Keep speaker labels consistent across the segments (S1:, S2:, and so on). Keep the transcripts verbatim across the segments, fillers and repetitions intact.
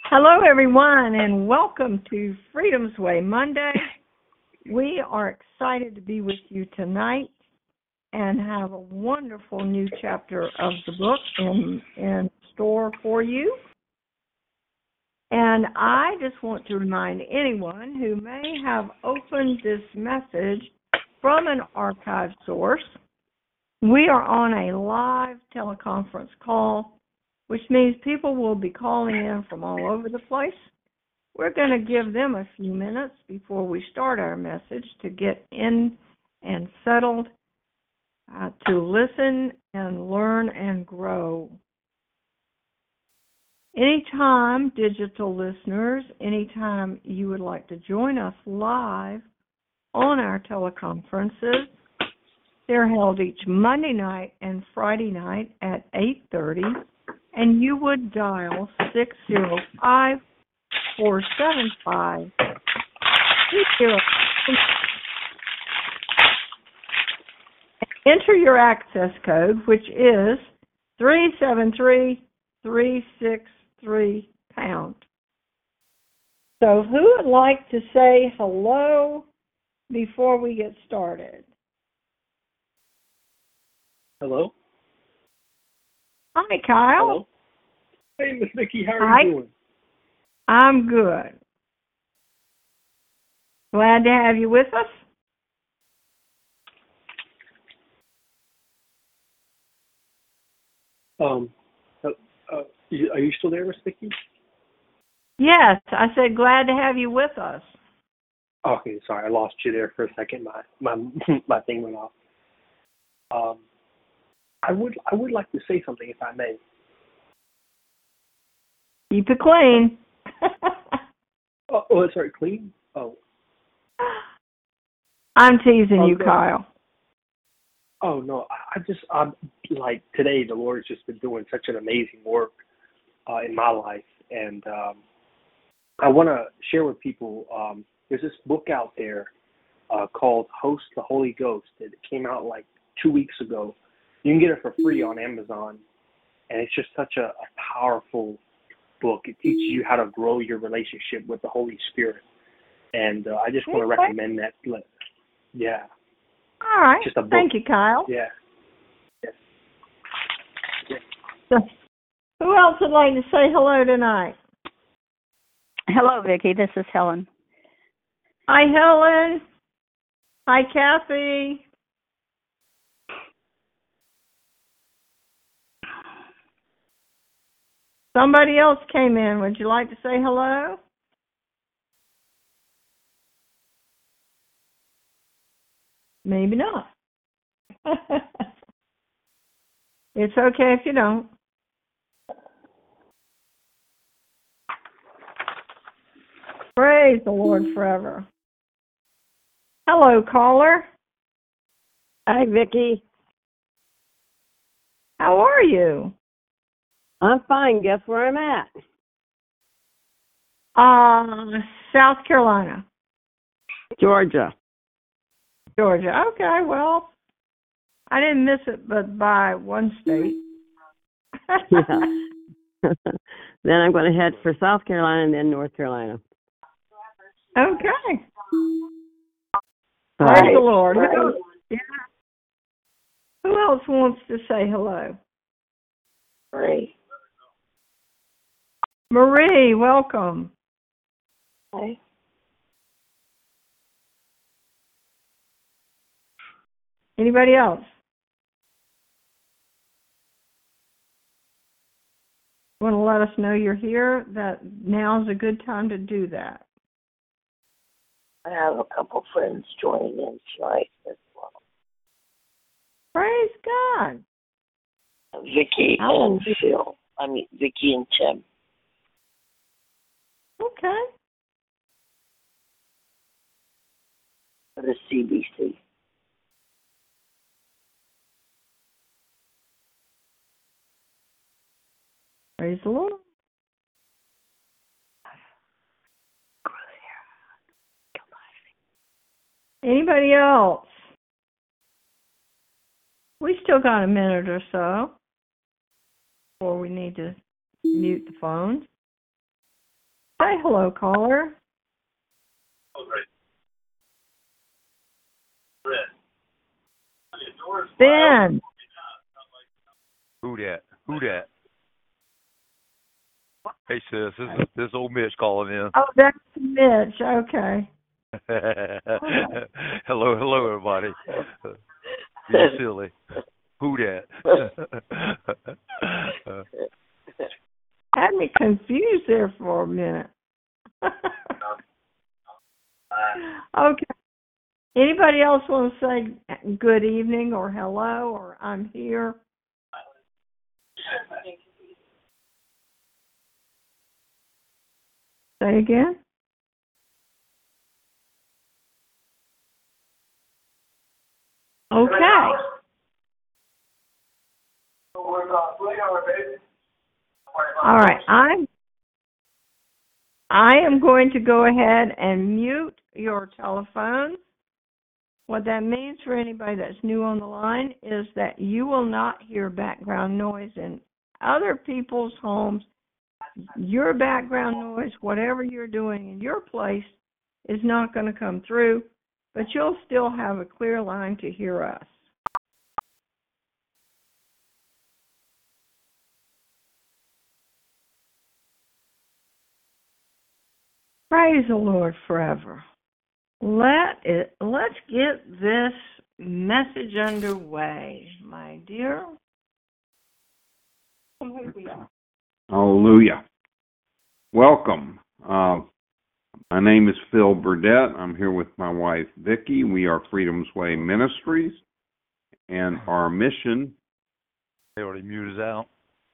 S1: Hello, everyone, and welcome to Freedom's Way Monday. We are excited to be with you tonight and have a wonderful new chapter of the book in, in store for you. And I just want to remind anyone who may have opened this message from an archive source, we are on a live teleconference call, which means people will be calling in from all over the place. We're going to give them a few minutes before we start our message to get in and settled, uh, to listen and learn and grow. Anytime, digital listeners, anytime you would like to join us live on our teleconferences, they're held each Monday night and Friday night at eight thirty. And you would dial six zero five, four seven five, two zero. Enter your access code, which is three seven three, three six three pound. So who would like to say hello before we get started?
S2: Hello?
S1: Hi, Kyle.
S2: Hello? Hey, Miss Vicki, how are
S1: Hi.
S2: you doing?
S1: I'm good. Glad to have you with us.
S2: Um, uh, uh, you- are you still there, Miss Vicki?
S1: Yes, I said glad to have you with us.
S2: Okay, sorry, I lost you there for a second. My my my thing went off. Um, I would I would like to say something if I may.
S1: Keep it clean.
S2: Oh, oh sorry, clean. Oh,
S1: I'm teasing
S2: oh,
S1: you,
S2: no.
S1: Kyle.
S2: Oh no, I I just I'm like today the Lord's just been doing such an amazing work uh, in my life, and um, I want to share with people. Um, there's this book out there uh, called Host the Holy Ghost. It came out like two weeks ago. You can get it for free on Amazon, and it's just such a, a powerful book. It teaches you how to grow your relationship with the Holy Spirit, and uh, I just want to
S1: Okay.
S2: recommend that. Yeah,
S1: All right.
S2: just a book.
S1: Thank you, Kyle.
S2: Yeah. Yeah. Yeah.
S1: So, who else would like to say hello tonight?
S3: Hello, Vicki. This is Helen.
S1: Hi, Helen. Hi, Kathy. Somebody else came in. Would you like to say hello? Maybe not. It's okay if you don't. Praise the Lord forever. Hello, caller.
S4: Hi, Vicki.
S1: How are you?
S4: I'm fine. Guess where I'm at?
S1: Uh, South Carolina.
S4: Georgia.
S1: Georgia. Okay, well, I didn't miss it but by one state.
S4: Yeah. Then I'm going to head for South Carolina and then North Carolina.
S1: Okay.
S4: All
S1: Praise
S4: right.
S1: the Lord. Who, yeah. Who else wants to say hello?
S5: Marie.
S1: Marie, welcome.
S5: Hi.
S1: Anybody else? Want to let us know you're here? That now's a good time to do that.
S5: I have a couple friends joining in tonight as well.
S1: Praise God.
S5: Vicky
S1: Oh.
S5: and Phil. I mean, Vicky and Tim.
S1: Okay.
S5: For the C B C.
S1: Praise the Lord. Anybody else? We still got a minute or so before we need to mute the phones. Say hello, caller. Ben.
S6: Who that? Who that? Hey sis, this is this old Mitch calling in.
S1: Oh, that's Mitch. Okay.
S6: hello, hello, everybody. Be silly. Who that?
S1: Had me confused there for a minute. Okay. Anybody else want to say good evening or hello or I'm here? Say again? Okay. All right. I'm I am going to go ahead and mute your telephones. What that means for anybody that's new on the line is that you will not hear background noise in other people's homes. Your background noise, whatever you're doing in your place, is not going to come through, but you'll still have a clear line to hear us. Praise the Lord forever. Let it, let's get this message underway, my dear.
S7: Hallelujah. Welcome. Uh, my name is Phil Burdett. I'm here with my wife, Vicki. We are Freedom's Way Ministries, and our mission...
S6: They already muted us out.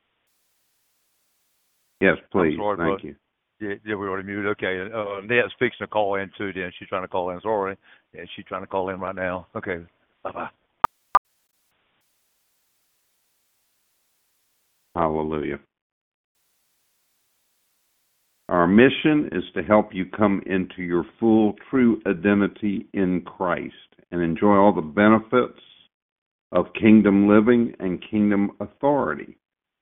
S7: Yes, please.
S6: Sorry,
S7: Thank
S6: but...
S7: you.
S6: Yeah, yeah, we already muted. Okay, uh, Net's fixing to call in too. Then she's trying to call in. Sorry, yeah, she's trying to call in right now. Okay, bye bye.
S7: Hallelujah. Our mission is to help you come into your full, true identity in Christ and enjoy all the benefits of kingdom living and kingdom authority.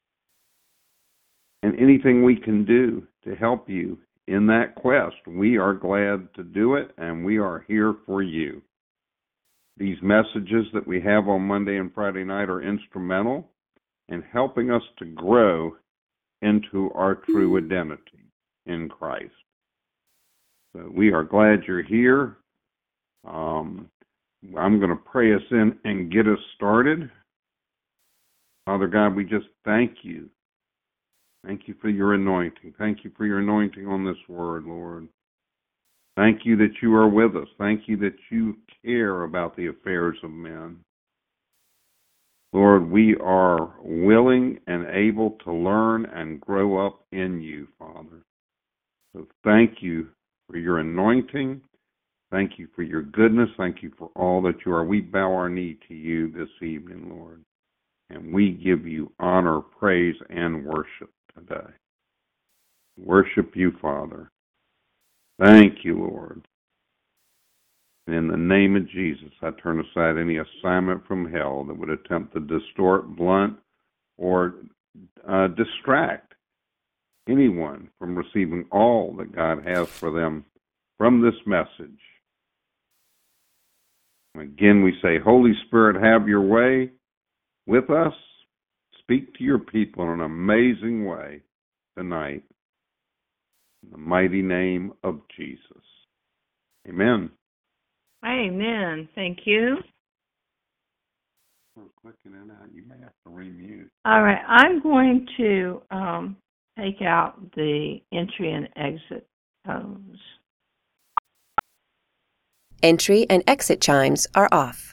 S7: And anything we can do to help you in that quest, we are glad to do it, and we are here for you. These messages that we have on Monday and Friday night are instrumental in helping us to grow into our true identity in Christ. So we are glad you're here. Um, I'm going to pray us in and get us started. Father God, we just thank you. Thank you for your anointing. Thank you for your anointing on this word, Lord. Thank you that you are with us. Thank you that you care about the affairs of men. Lord, we are willing and able to learn and grow up in you, Father. So thank you for your anointing. Thank you for your goodness. Thank you for all that you are. We bow our knee to you this evening, Lord. And we give you honor, praise, and worship today. Worship you, Father. Thank you, Lord. And in the name of Jesus, I turn aside any assignment from hell that would attempt to distort, blunt, or uh, distract anyone from receiving all that God has for them from this message. Again, we say, Holy Spirit, have your way with us. Speak to your people in an amazing way tonight. In the mighty name of Jesus. Amen.
S1: Amen. Thank you.
S7: We're clicking in out. You may have to remute.
S1: All right. I'm going to um, take out the entry and exit tones.
S8: Entry and exit chimes are off.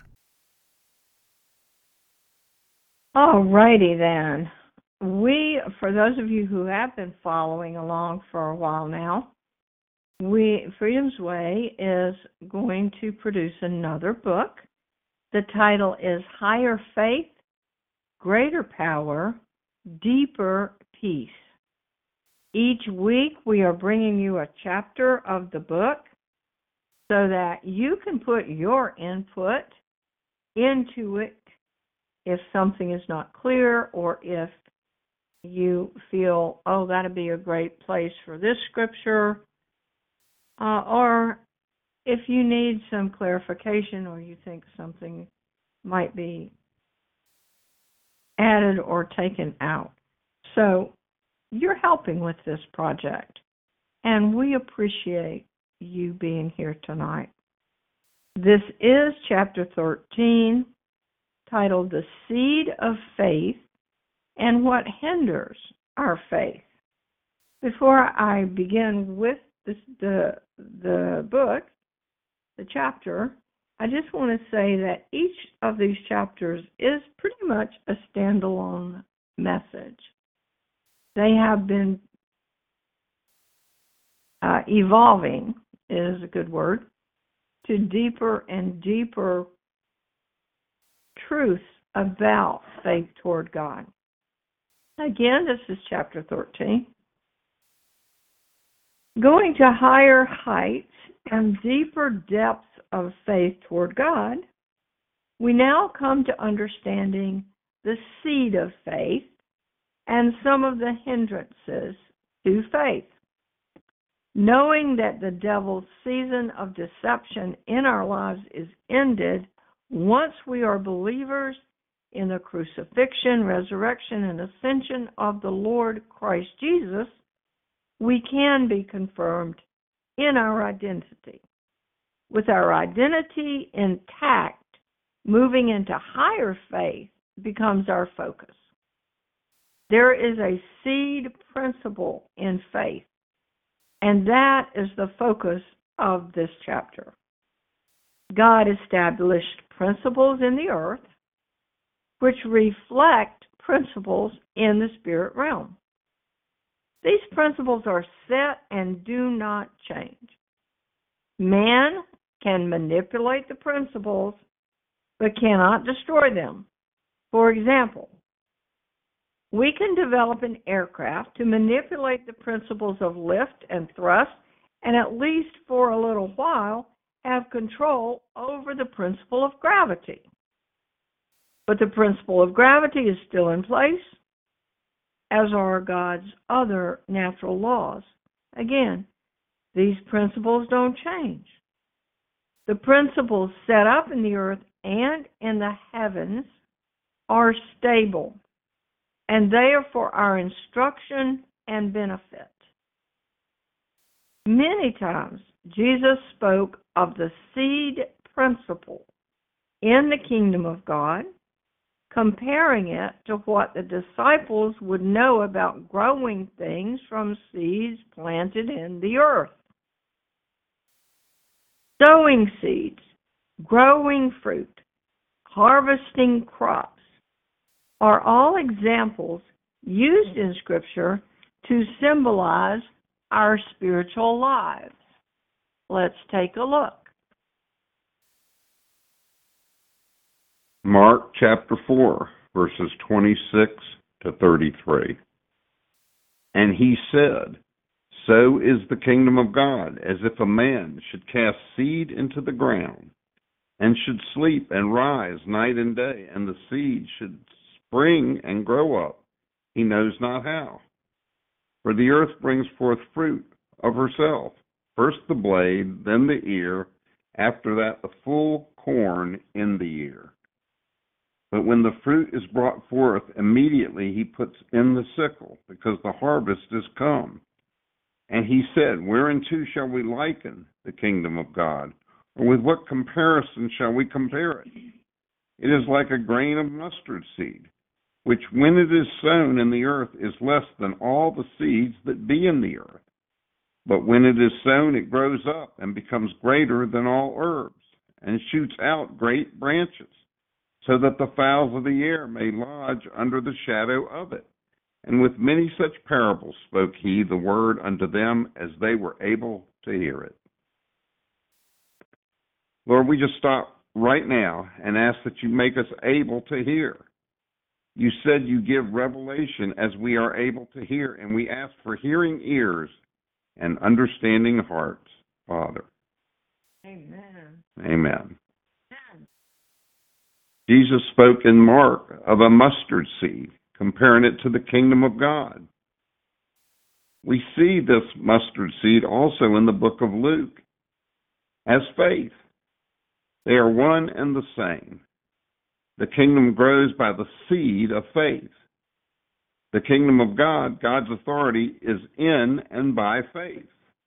S1: All righty then. We, for those of you who have been following along for a while now, we Freedom's Way is going to produce another book. The title is Higher Faith, Greater Power, Deeper Peace. Each week we are bringing you a chapter of the book so that you can put your input into it if something is not clear or if you feel, oh, that'd be a great place for this scripture, uh, or if you need some clarification or you think something might be added or taken out. So you're helping with this project, and we appreciate you being here tonight. This is chapter thirteen, titled The Seed of Faith and What Hinders Our Faith. Before I begin with this, the, the book, the chapter, I just want to say that each of these chapters is pretty much a standalone message. They have been uh, evolving, is a good word, to deeper and deeper truths about faith toward God. Again, this is chapter thirteen. Going to higher heights and deeper depths of faith toward God, we now come to understanding the seed of faith and some of the hindrances to faith. Knowing that the devil's season of deception in our lives is ended once we are believers in the crucifixion, resurrection, and ascension of the Lord Christ Jesus, we can be confirmed in our identity. With our identity intact, moving into higher faith becomes our focus. There is a seed principle in faith, and that is the focus of this chapter. God established principles in the earth which reflect principles in the spirit realm. These principles are set and do not change. Man can manipulate the principles, but cannot destroy them. For example, we can develop an aircraft to manipulate the principles of lift and thrust, and at least for a little while, have control over the principle of gravity. But the principle of gravity is still in place, as are God's other natural laws. Again, these principles don't change. The principles set up in the earth and in the heavens are stable, and they are for our instruction and benefit. Many times, Jesus spoke of the seed principle in the kingdom of God, comparing it to what the disciples would know about growing things from seeds planted in the earth. Sowing seeds, growing fruit, harvesting crops are all examples used in Scripture to symbolize our spiritual lives. Let's take a look.
S7: Mark chapter four, verses twenty-six to thirty-three. And he said, So is the kingdom of God, as if a man should cast seed into the ground, and should sleep and rise night and day, and the seed should spring and grow up, he knows not how. For the earth brings forth fruit of herself, first the blade, then the ear, after that the full corn in the ear. But when the fruit is brought forth, immediately he puts in the sickle, because the harvest is come. And he said, Whereunto shall we liken the kingdom of God? Or with what comparison shall we compare it? It is like a grain of mustard seed, which when it is sown in the earth is less than all the seeds that be in the earth. But when it is sown, it grows up and becomes greater than all herbs, and shoots out great branches, so that the fowls of the air may lodge under the shadow of it. And with many such parables spoke he the word unto them as they were able to hear it. Lord, we just stop right now and ask that you make us able to hear. You said you give revelation as we are able to hear, and we ask for hearing ears and understanding hearts, Father.
S1: Amen.
S7: Amen. Jesus spoke in Mark of a mustard seed comparing it to the kingdom of God. We see this mustard seed also in the book of Luke as faith. They are one and the same. The kingdom grows by the seed of faith. The kingdom of God, God's authority, is in and by faith.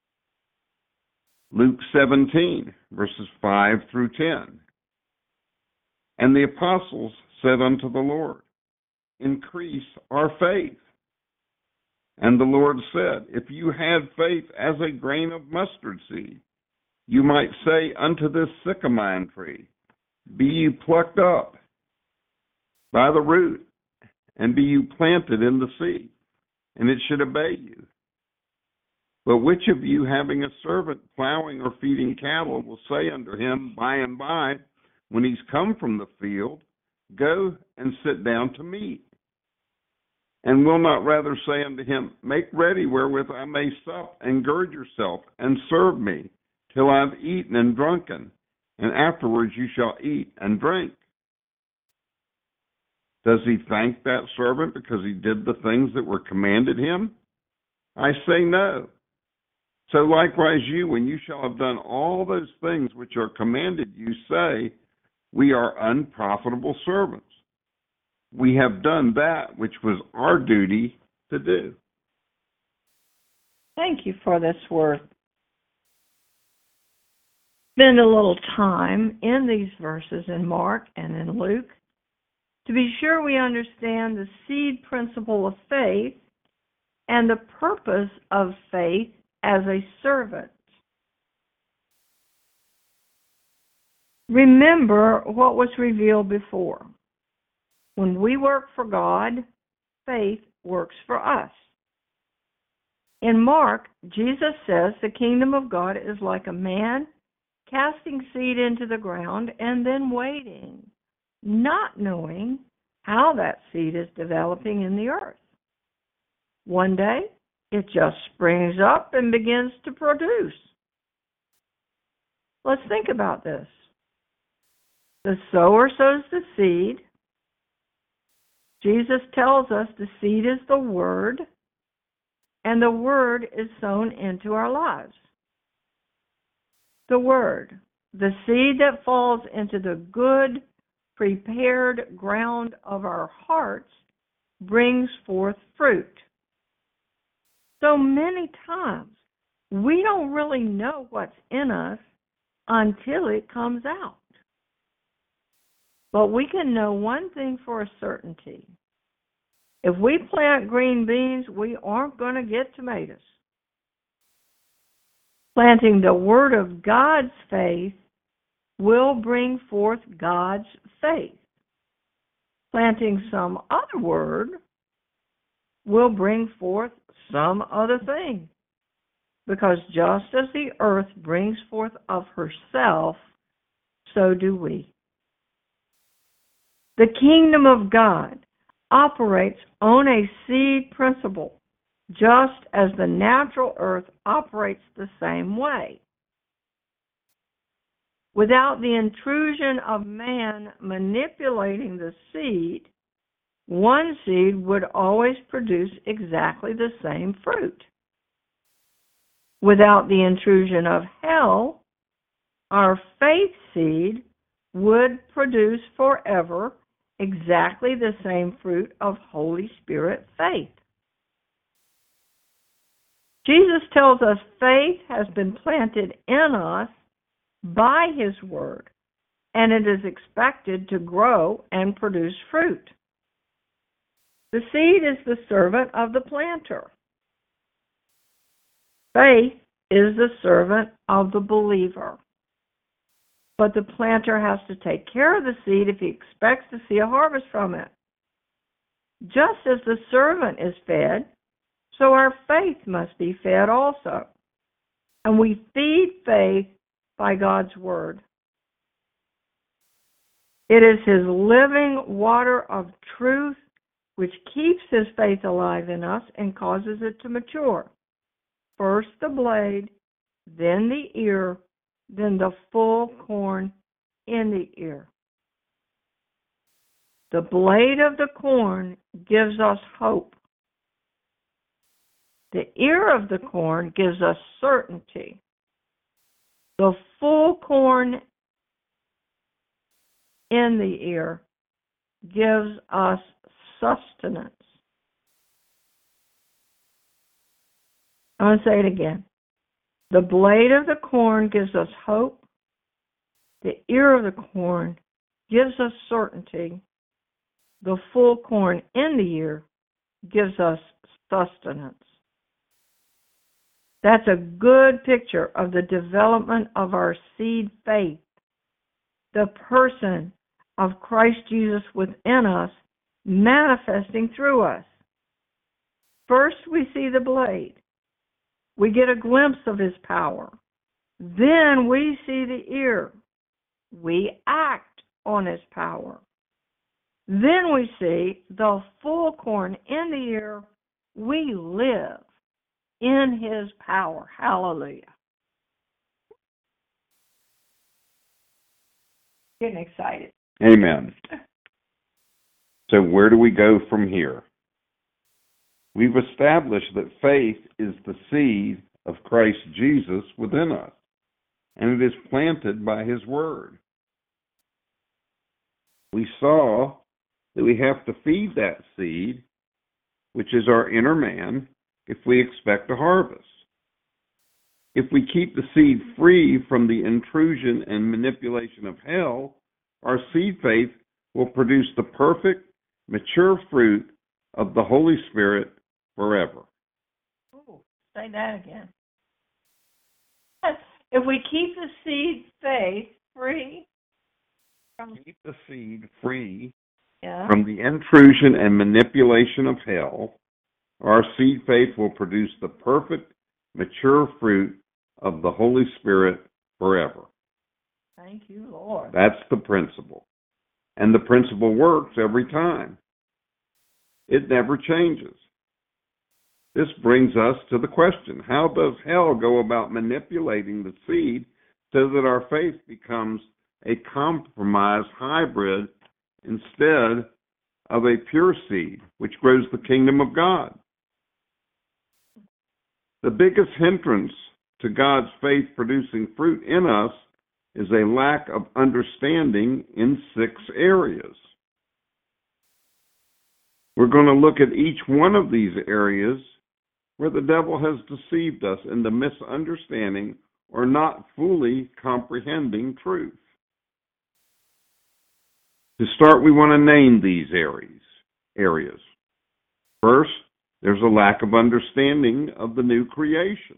S7: Luke seventeen, verses five through ten. And the apostles said unto the Lord, increase our faith. And the Lord said, if you had faith as a grain of mustard seed, you might say unto this sycamore tree, be you plucked up by the root, and be you planted in the sea, and it should obey you. But which of you, having a servant plowing or feeding cattle, will say unto him by and by, when he's come from the field, go and sit down to meat? And will not rather say unto him, make ready wherewith I may sup, and gird yourself, and serve me, till I have eaten and drunken, and afterwards you shall eat and drink? Does he thank that servant because he did the things that were commanded him? I say no. So likewise you, when you shall have done all those things which are commanded you, say, we are unprofitable servants. We have done that which was our duty to do.
S1: Thank you for this word. Spend a little time in these verses in Mark and in Luke to be sure we understand the seed principle of faith and the purpose of faith as a servant. Remember what was revealed before. When we work for God, faith works for us. In Mark, Jesus says the kingdom of God is like a man casting seed into the ground and then waiting, not knowing how that seed is developing in the earth. One day, it just springs up and begins to produce. Let's think about this. The sower sows the seed. Jesus tells us the seed is the Word, and the Word is sown into our lives. The Word, the seed that falls into the good, prepared ground of our hearts, brings forth fruit. So many times, we don't really know what's in us until it comes out. But we can know one thing for a certainty. If we plant green beans, we aren't going to get tomatoes. Planting the Word of God's faith will bring forth God's faith. Planting some other word will bring forth some other thing. Because just as the earth brings forth of herself, so do we. The kingdom of God operates on a seed principle, just as the natural earth operates the same way. Without the intrusion of man manipulating the seed, one seed would always produce exactly the same fruit. Without the intrusion of hell, our faith seed would produce forever exactly the same fruit of Holy Spirit faith. Jesus tells us faith has been planted in us by His Word, and it is expected to grow and produce fruit. The seed is the servant of the planter. Faith is the servant of the believer. But the planter has to take care of the seed if he expects to see a harvest from it. Just as the servant is fed, so our faith must be fed also. And we feed faith by God's Word. It is His living water of truth which keeps His faith alive in us and causes it to mature. First the blade, then the ear, then the full corn in the ear. The blade of the corn gives us hope. The ear of the corn gives us certainty. The full corn in the ear gives us sustenance. I'm going to say it again. The blade of the corn gives us hope. The ear of the corn gives us certainty. The full corn in the ear gives us sustenance. That's a good picture of the development of our seed faith, the person of Christ Jesus within us manifesting through us. First, we see the blade. We get a glimpse of his power. Then we see the ear. We act on his power. Then we see the full corn in the ear. We live in his power. Hallelujah. Getting excited.
S7: Amen. So where do we go from here? We've established that faith is the seed of Christ Jesus within us, and it is planted by his word. We saw that we have to feed that seed, which is our inner man, if we expect a harvest. If we keep the seed free from the intrusion and manipulation of hell, our seed faith will produce the perfect, mature fruit of the Holy Spirit forever.
S1: Ooh, say that again. If we keep the seed faith free from
S7: keep the seed free
S1: yeah.
S7: from the intrusion and manipulation of hell, our seed faith will produce the perfect, mature fruit of the Holy Spirit forever.
S1: Thank you, Lord.
S7: That's the principle. And the principle works every time. It never changes. This brings us to the question, how does hell go about manipulating the seed so that our faith becomes a compromised hybrid instead of a pure seed, which grows the kingdom of God? The biggest hindrance to God's faith-producing fruit in us is a lack of understanding in six areas. We're going to look at each one of these areas where the devil has deceived us into misunderstanding or not fully comprehending truth. To start, we want to name these areas. areas. First, there's a lack of understanding of the new creation.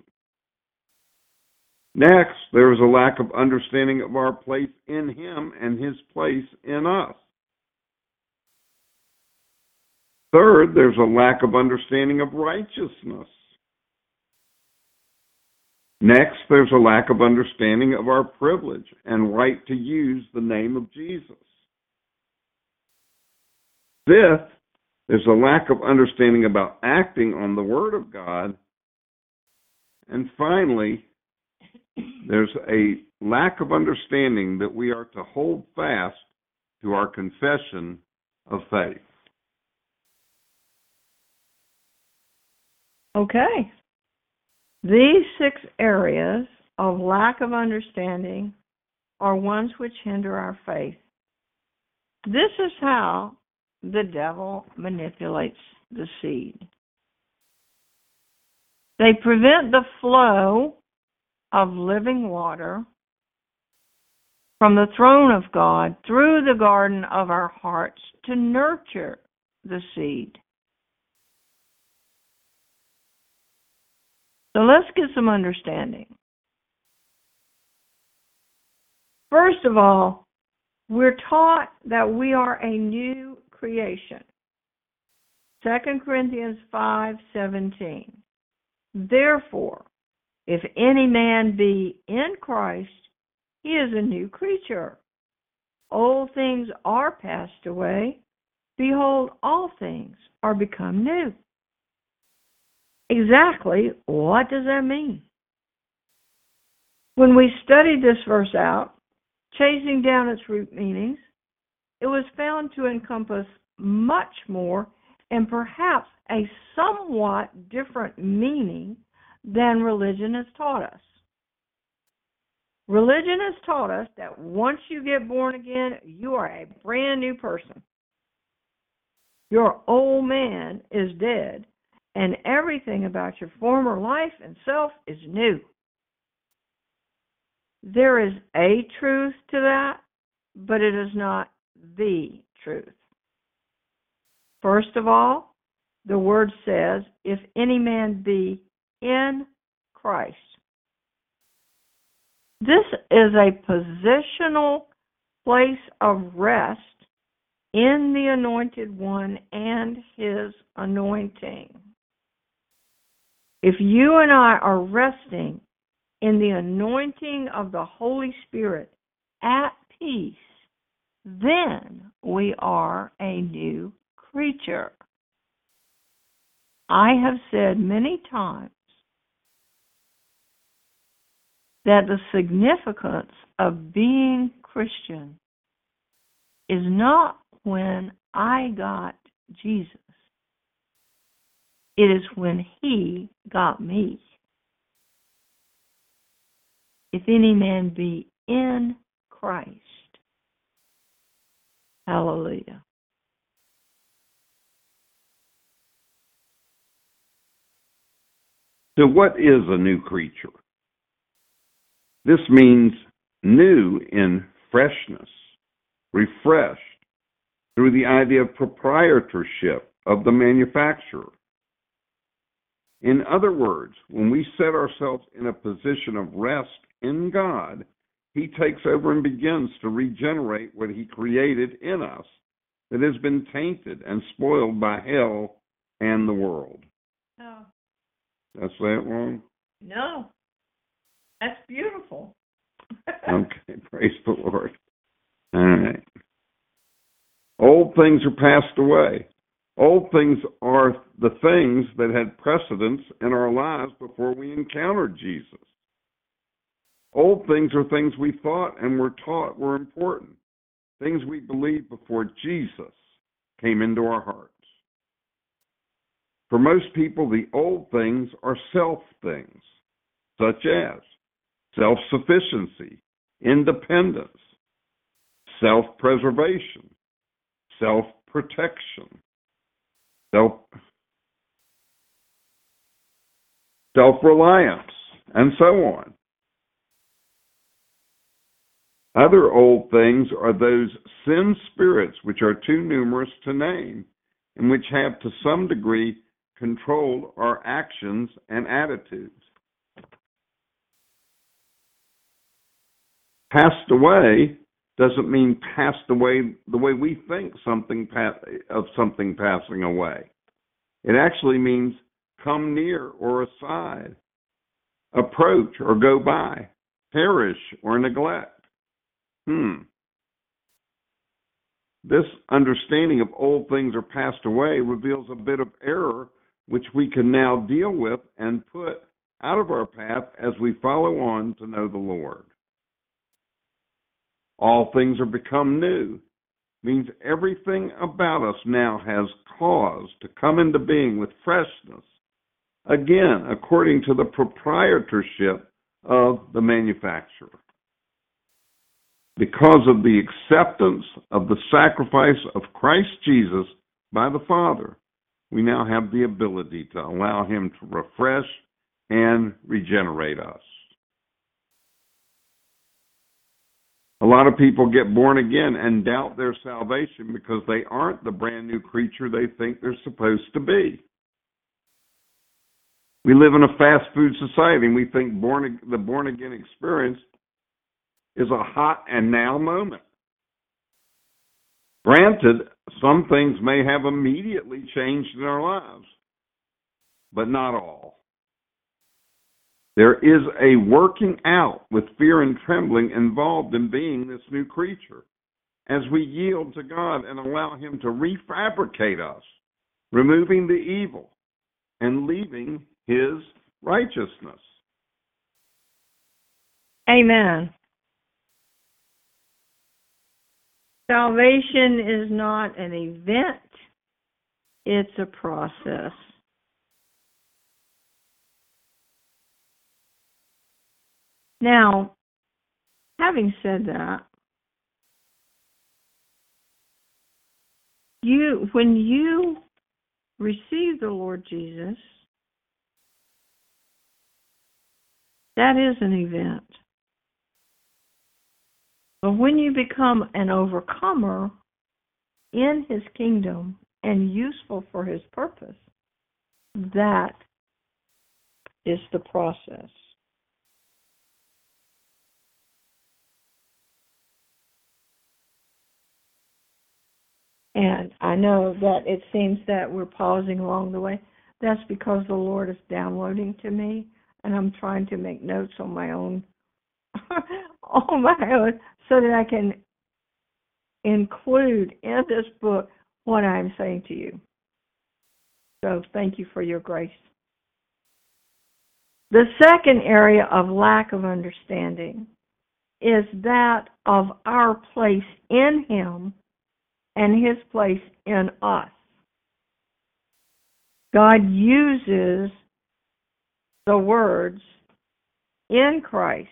S7: Next, there is a lack of understanding of our place in him and his place in us. Third, there's a lack of understanding of righteousness. Next, there's a lack of understanding of our privilege and right to use the name of Jesus. Fifth, there's a lack of understanding about acting on the Word of God. And finally, there's a lack of understanding that we are to hold fast to our confession of faith.
S1: Okay. These six areas of lack of understanding are ones which hinder our faith. This is how the devil manipulates the seed. They prevent the flow of living water from the throne of God through the garden of our hearts to nurture the seed. So let's get some understanding. First of all, we're taught that we are a new creation. Second Corinthians five seventeen. Therefore, if any man be in Christ, he is a new creature. Old things are passed away. Behold, all things are become new. Exactly what does that mean? When we studied this verse out, chasing down its root meanings, it was found to encompass much more and perhaps a somewhat different meaning than religion has taught us. Religion has taught us that once you get born again, you are a brand new person. Your old man is dead, and everything about your former life and self is new. There is a truth to that, but it is not the truth. First of all, the word says, if any man be in Christ. This is a positional place of rest in the Anointed One and His anointing. If you and I are resting in the anointing of the Holy Spirit at peace, then we are a new creature. I have said many times that the significance of being Christian is not when I got Jesus. It is when He got me. If any man be in Christ. Hallelujah.
S7: So what is a new creature? This means new in freshness, refreshed through the idea of proprietorship of the manufacturer. In other words, when we set ourselves in a position of rest in God, He takes over and begins to regenerate what He created in us that has been tainted and spoiled by hell and the world.
S1: Oh.
S7: Did I say it wrong?
S1: No. That's beautiful.
S7: Okay, praise the Lord. All right. Old things are passed away. Old things are the things that had precedence in our lives before we encountered Jesus. Old things are things we thought and were taught were important, things we believed before Jesus came into our hearts. For most people, the old things are self things, such as self-sufficiency, independence, self-preservation, self-protection, self, self-reliance, and so on. Other old things are those sin spirits which are too numerous to name and which have to some degree controlled our actions and attitudes. Passed away doesn't mean passed away the way we think something pa- of something passing away. It actually means come near or aside, approach or go by, perish or neglect. Hmm. This understanding of old things are passed away reveals a bit of error which we can now deal with and put out of our path as we follow on to know the Lord. All things are become new means everything about us now has cause to come into being with freshness, again, according to the proprietorship of the manufacturer. Because of the acceptance of the sacrifice of Christ Jesus by the Father, we now have the ability to allow Him to refresh and regenerate us. A lot of people get born again and doubt their salvation because they aren't the brand new creature they think they're supposed to be. We live in a fast food society and we think born, the born again experience is a hot and now moment. Granted, some things may have immediately changed in our lives, but not all. There is a working out with fear and trembling involved in being this new creature as we yield to God and allow Him to refabricate us, removing the evil and leaving His righteousness.
S1: Amen. Salvation is not an event, it's a process. Now, having said that, you when you receive the Lord Jesus, that is an event. But when you become an overcomer in his kingdom and useful for his purpose, that is the process. And I know that it seems that we're pausing along the way. That's because the Lord is downloading to me, and I'm trying to make notes on my own, on my own, so that I can include in this book what I'm saying to you. So thank you for your grace. The second area of lack of understanding is that of our place in him and his place in us. God uses the words in Christ,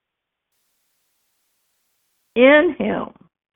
S1: in him,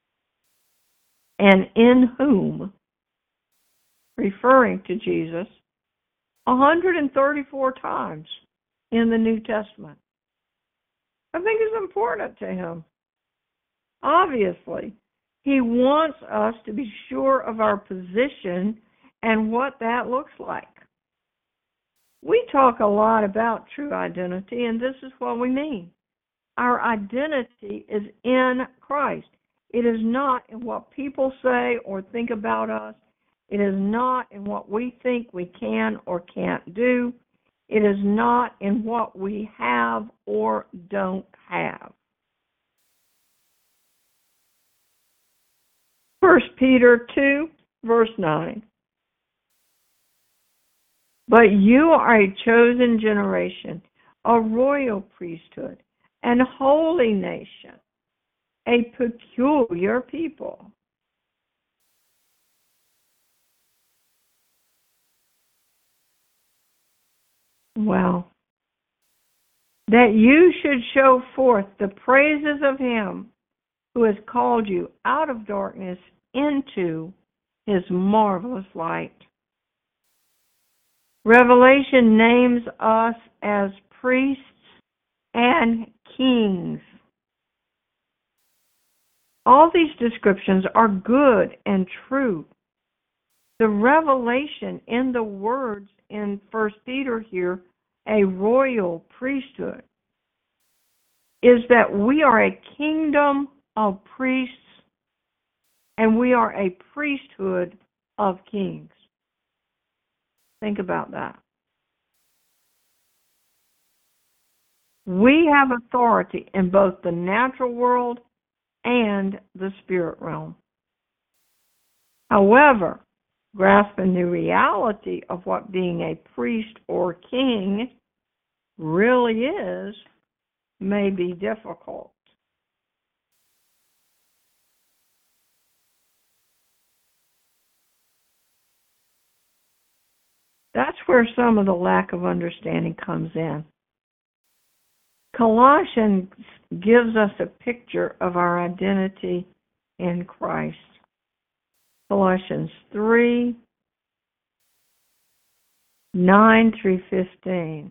S1: and in whom, referring to Jesus, one hundred thirty-four times in the New Testament. I think it's important to him. Obviously, he wants us to be sure of our position and what that looks like. We talk a lot about true identity, and this is what we mean. Our identity is in Christ. It is not in what people say or think about us. It is not in what we think we can or can't do. It is not in what we have or don't have. First Peter two, verse nine. But you are a chosen generation, a royal priesthood, and holy nation, a peculiar people. Well, that you should show forth the praises of him who has called you out of darkness into his marvelous light. Revelation names us as priests and kings. All these descriptions are good and true. The revelation in the words in First Peter here, a royal priesthood, is that we are a kingdom of priests and we are a priesthood of kings. Think about that. We have authority in both the natural world and the spirit realm. However, grasping the reality of what being a priest or king really is may be difficult. That's where some of the lack of understanding comes in. Colossians gives us a picture of our identity in Christ. Colossians three, nine through fifteen.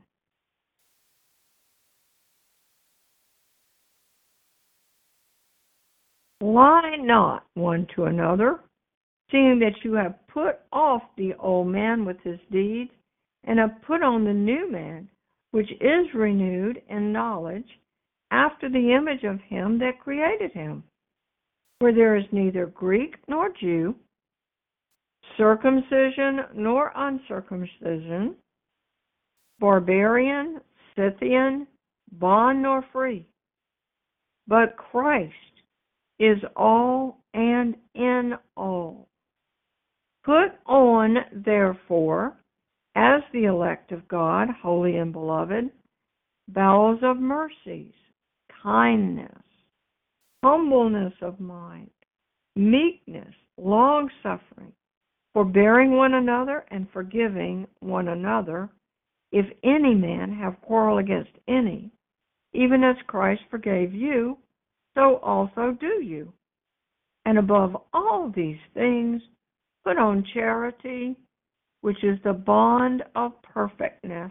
S1: Lie not one to another, seeing that you have put off the old man with his deeds, and have put on the new man, which is renewed in knowledge, after the image of him that created him, where there is neither Greek nor Jew, circumcision nor uncircumcision, barbarian, Scythian, bond nor free, but Christ is all and in all. Put on, therefore, as the elect of God, holy and beloved, bowels of mercies, kindness, humbleness of mind, meekness, long-suffering, forbearing one another and forgiving one another. If any man have quarrel against any, even as Christ forgave you, so also do you. And above all these things, put on charity, which is the bond of perfectness.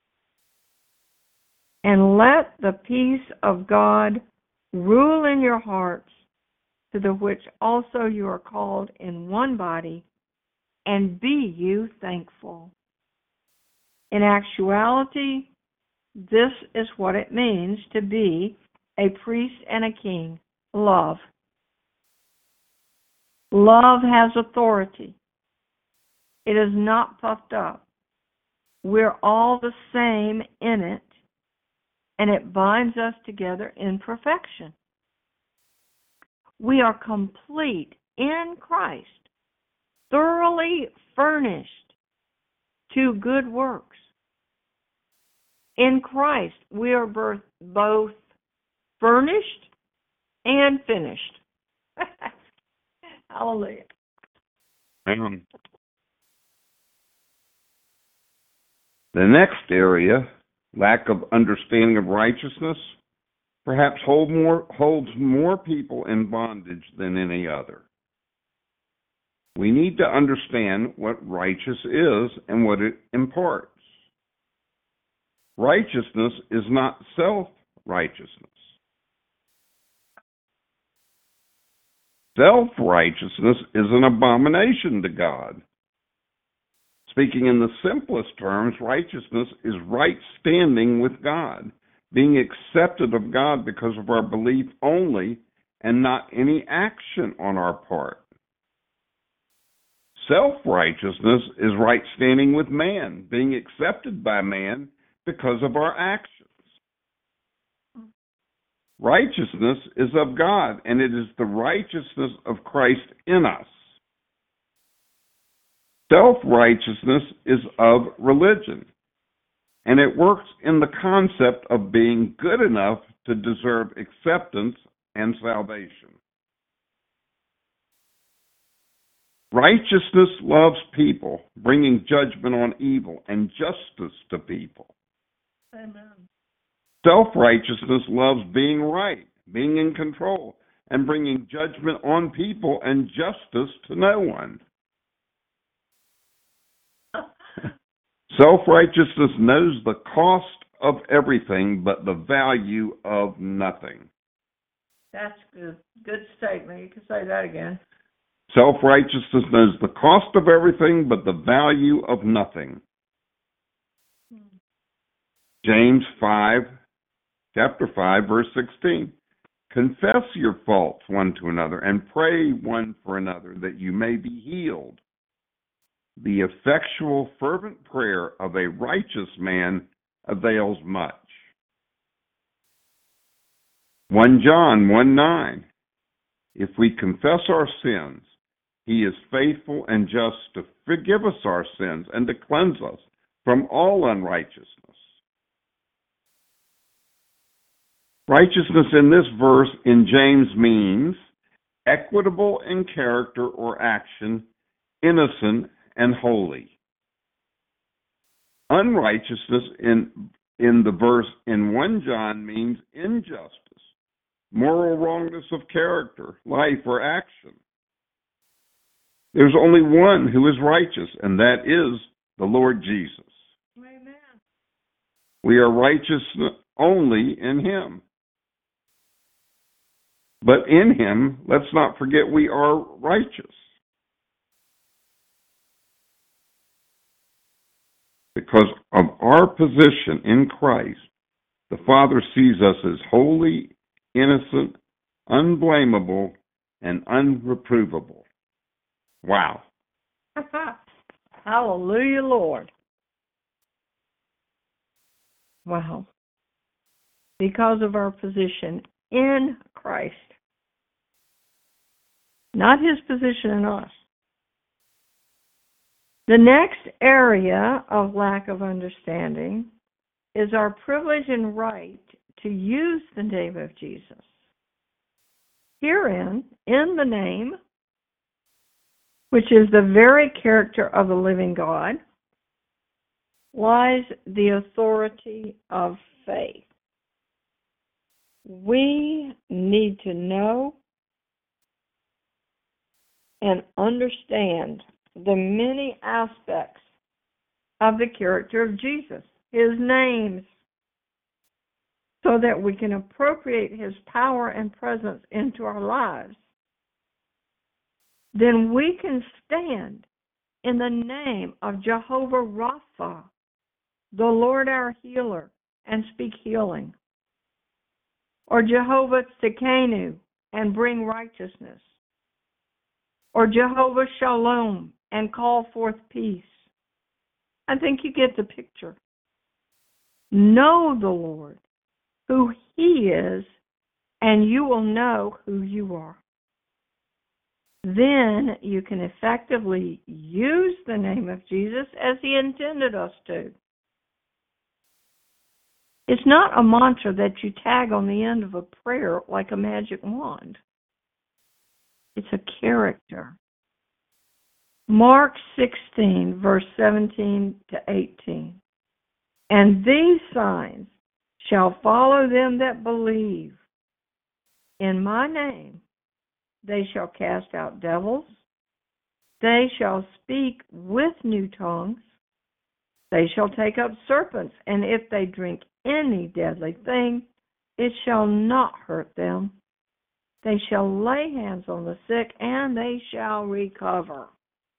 S1: And let the peace of God rule in your hearts, to the which also you are called in one body, and be you thankful. In actuality, this is what it means to be a priest and a king. Love. Love has authority. It is not puffed up. We're all the same in it, and it binds us together in perfection. We are complete in Christ, thoroughly furnished to good works. In Christ, we are both furnished and finished. Hallelujah.
S7: Amen. The next area, lack of understanding of righteousness, perhaps hold more, holds more people in bondage than any other. We need to understand what righteous is and what it imparts. Righteousness is not self-righteousness. Self-righteousness is an abomination to God. Speaking in the simplest terms, righteousness is right standing with God, being accepted of God because of our belief only and not any action on our part. Self-righteousness is right standing with man, being accepted by man because of our actions. Righteousness is of God, and it is the righteousness of Christ in us. Self-righteousness is of religion, and it works in the concept of being good enough to deserve acceptance and salvation. Righteousness loves people, bringing judgment on evil and justice to people.
S1: Amen.
S7: Self-righteousness loves being right, being in control, and bringing judgment on people and justice to no one. Self-righteousness knows the cost of everything but the value of nothing.
S1: That's good. Good statement. You can say that again.
S7: Self-righteousness knows the cost of everything but the value of nothing.
S1: Hmm.
S7: James five, chapter five, verse sixteen. Confess your faults one to another and pray one for another that you may be healed. The effectual, fervent prayer of a righteous man avails much. First John one nine. If we confess our sins, he is faithful and just to forgive us our sins and to cleanse us from all unrighteousness. Righteousness in this verse in James means equitable in character or action, innocent and holy. Unrighteousness in, in the verse in First John means injustice, moral wrongness of character, life, or action. There's only one who is righteous, and that is the Lord Jesus.
S1: Amen.
S7: We are righteous only in him. But in him, let's not forget we are righteous. Because of our position in Christ, the Father sees us as holy, innocent, unblameable, and unreprovable. Wow.
S1: Hallelujah, Lord. Wow. Because of our position in Christ. Not his position in us. The next area of lack of understanding is our privilege and right to use the name of Jesus. Herein, in the name, which is the very character of the living God, lies the authority of faith. We need to know and understand the many aspects of the character of Jesus, his names, so that we can appropriate his power and presence into our lives. Then we can stand in the name of Jehovah Rapha, the Lord our healer, and speak healing. Or Jehovah Tsidkenu, and bring righteousness. Or Jehovah Shalom, and call forth peace. I think you get the picture. Know the Lord, who he is, and you will know who you are. Then you can effectively use the name of Jesus as he intended us to. It's not a mantra that you tag on the end of a prayer like a magic wand. It's a character. Mark sixteen, verse seventeen to eighteen. And these signs shall follow them that believe. In my name they shall cast out devils. They shall speak with new tongues. They shall take up serpents, and if they drink any deadly thing, it shall not hurt them. They shall lay hands on the sick, and they shall recover.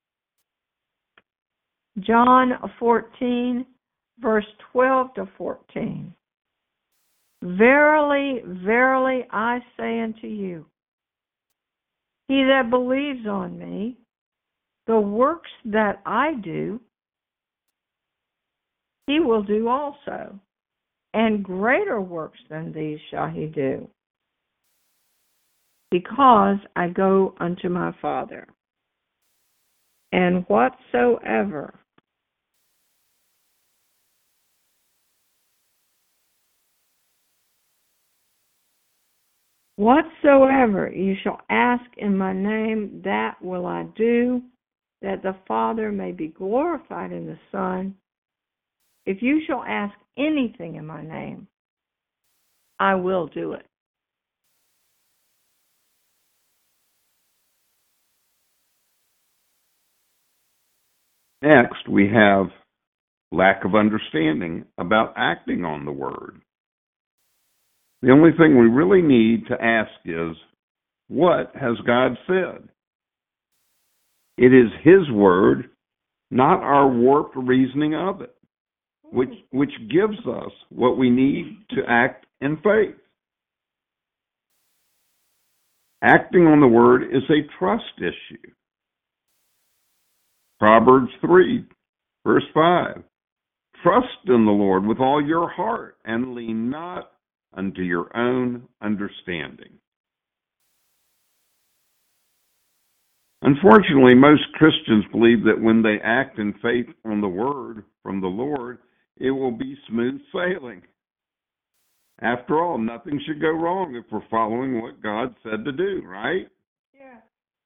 S1: John fourteen, verse twelve to fourteen. Verily, verily, I say unto you, he that believes on me, the works that I do, he will do also, and greater works than these shall he do, because I go unto my Father. And whatsoever Whatsoever you shall ask in my name, that will I do, that the Father may be glorified in the Son. If you shall ask anything in my name, I will do it.
S7: Next, we have lack of understanding about acting on the word. The only thing we really need to ask is, what has God said? It is his word, not our warped reasoning of it, which, which gives us what we need to act in faith. Acting on the word is a trust issue. Proverbs three, verse five. Trust in the Lord with all your heart, and lean not unto your own understanding. Unfortunately, most Christians believe that when they act in faith on the word from the Lord, it will be smooth sailing. After all, nothing should go wrong if we're following what God said to do, right?
S1: Yeah.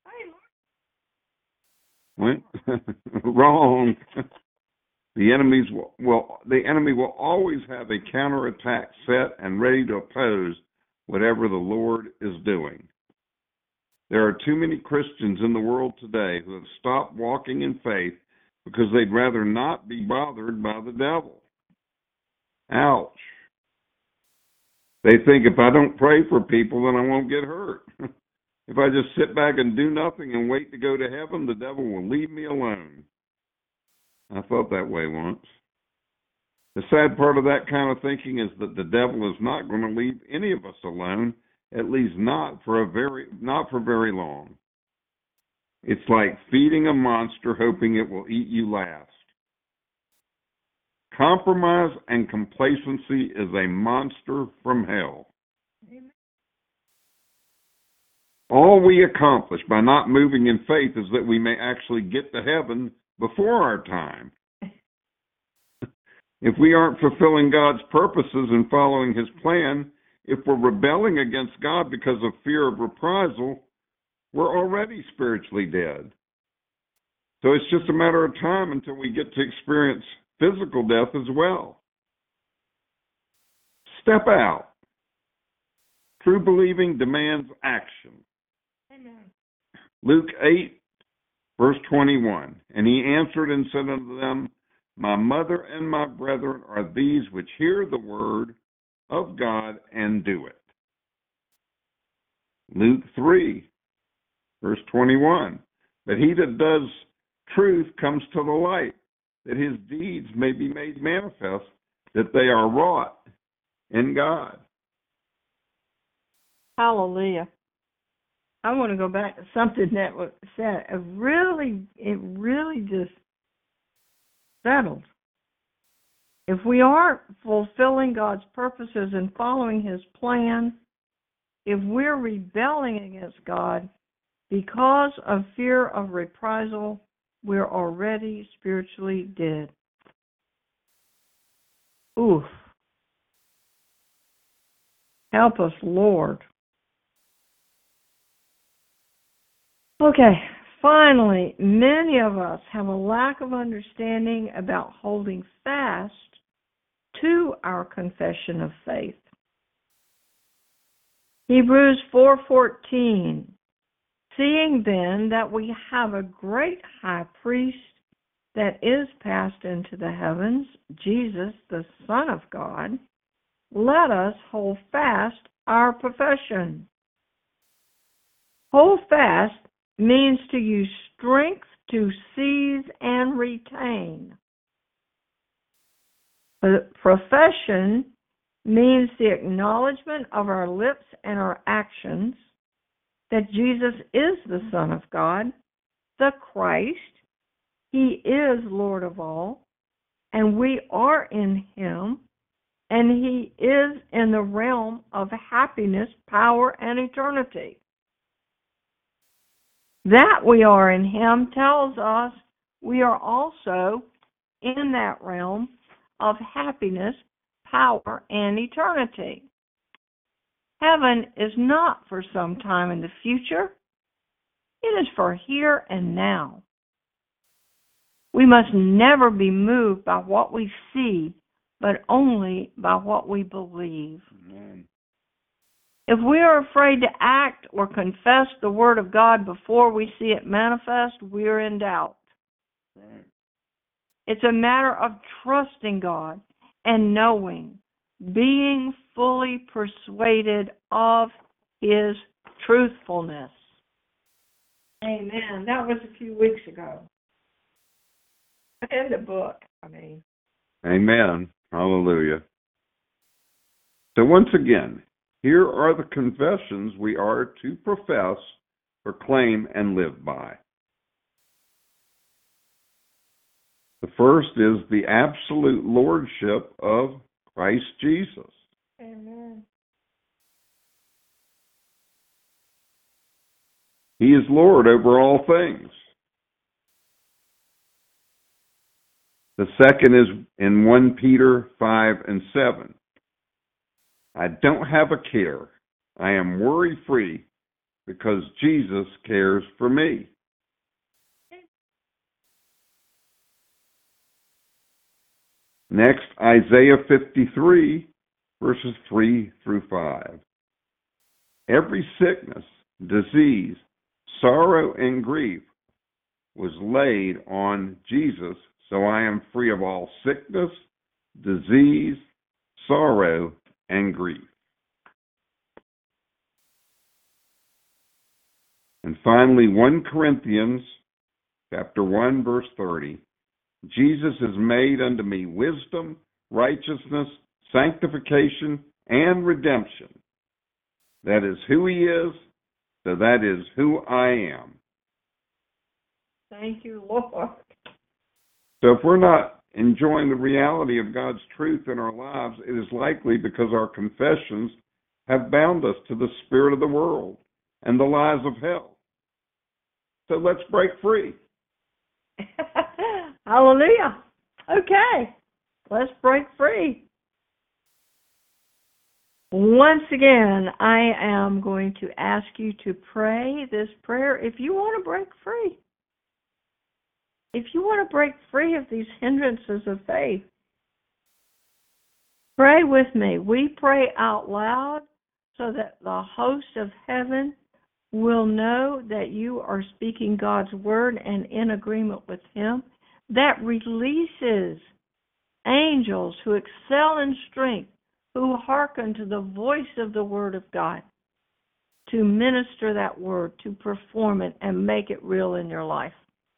S7: Went wrong. The enemies will, will the enemy will always have a counterattack set and ready to oppose whatever the Lord is doing. There are too many Christians in the world today who have stopped walking in faith because they'd rather not be bothered by the devil. Ouch. They think if I don't pray for people, then I won't get hurt. If I just sit back and do nothing and wait to go to heaven, the devil will leave me alone. I felt that way once. The sad part of that kind of thinking is that the devil is not going to leave any of us alone, at least not for a very not for very long. It's like feeding a monster hoping it will eat you last. Compromise and complacency is a monster from hell.
S1: Amen.
S7: All we accomplish by not moving in faith is that we may actually get to heaven before our time. If we aren't fulfilling God's purposes and following his plan, if we're rebelling against God because of fear of reprisal, we're already spiritually dead. So it's just a matter of time until we get to experience physical death as well. Step out. True believing demands action.
S1: Amen.
S7: Luke eight, verse twenty-one. And he answered and said unto them, My mother and my brethren are these which hear the word of God and do it. Luke three, verse twenty-one. But he that does truth comes to the light, that his deeds may be made manifest, that they are wrought in God.
S1: Hallelujah. I want to go back to something that was said. It really, it really just settled. If we aren't fulfilling God's purposes and following His plan, if we're rebelling against God because of fear of reprisal, we're already spiritually dead. Oof. Help us, Lord. Okay, finally, many of us have a lack of understanding about holding fast to our confession of faith. Hebrews four fourteen. Seeing then that we have a great high priest that is passed into the heavens, Jesus, the Son of God, let us hold fast our profession. Hold fast means to use strength to seize and retain. The profession means the acknowledgement of our lips and our actions that Jesus is the Son of God, the Christ. He is Lord of all, and we are in Him, and He is in the realm of happiness, power, and eternity. That we are in Him tells us we are also in that realm of happiness, power, and eternity. Heaven is not for some time in the future. It is for here and now. We must never be moved by what we see, but only by what we believe.
S7: Amen.
S1: If we are afraid to act or confess the Word of God before we see it manifest, we are in doubt.
S7: Right.
S1: It's a matter of trusting God and knowing, being fully persuaded of His truthfulness. Amen. That was a few weeks ago. In the book, I mean.
S7: Amen. Hallelujah. So once again, here are the confessions we are to profess, proclaim, and live by. The first is the absolute lordship of Christ Jesus.
S1: Amen.
S7: He is Lord over all things. The second is in First Peter five and seven. I don't have a care. I am worry-free because Jesus cares for me. Next, Isaiah fifty-three, verses three through five. Every sickness, disease, sorrow, and grief was laid on Jesus, so I am free of all sickness, disease, sorrow, and grief. And finally, First Corinthians chapter one, verse thirty. Jesus is made unto me wisdom, righteousness, sanctification, and redemption. That is who He is, so that is who I am.
S1: Thank you, Lord.
S7: So if we're not enjoying the reality of God's truth in our lives, it is likely because our confessions have bound us to the spirit of the world and the lies of hell. So let's break free.
S1: Hallelujah. Okay, let's break free. Once again, I am going to ask you to pray this prayer if you want to break free. If you want to break free of these hindrances of faith, pray with me. We pray out loud so that the host of heaven will know that you are speaking God's word and in agreement with Him. That releases angels who excel in strength, who hearken to the voice of the word of God, to minister that word, to perform it, and make it real in your life.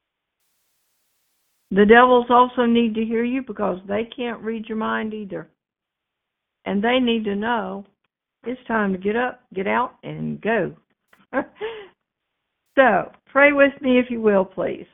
S1: The devils also need to hear you because they can't read your mind either. And they need to know it's time to get up, get out, and go. So, pray with me if you will, please.